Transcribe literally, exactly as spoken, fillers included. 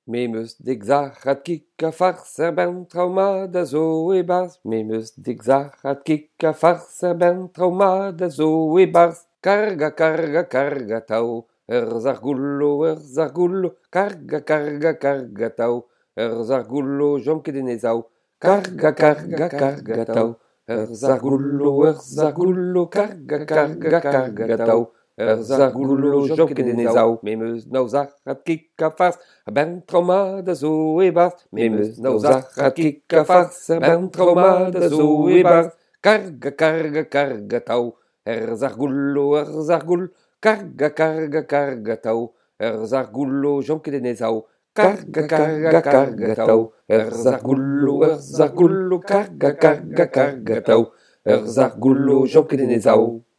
Memeus dek zac'hat kig a farzh er ben traoù-mat a zo e-barzh. Memeus dek zac'hat kig a farzh er ben traoù-mat a zo e-barzh. Karga, karga, karga taou, ur zargoullo, ur zargoullo. Karga, karga, karga taou, ur zargoullo, jom ket en e-zaou. Karga, karga, karga taou, ur zargoullo, ur zargoullo. Karga, karga, karga taou, ur zargoullo, jom ket en e-zaou. Memeus nav zac'hat kig a farzh er ben traoù-mat a zo e-barzh. Memeus nav zac'hat kig a farzh er ben traoù-mat a zo e-barzh. Karga, karga, karga taou, ur zargoullo, ur zargoullo. Karga, karga, karga taou, ur zargoullo, jom ket en e-zaou. Karga, karga, karga taou, ur zargoullo, ur zargoullo. Karga, karga, karga taou, ur zargoullo, jom ket en e-zaou.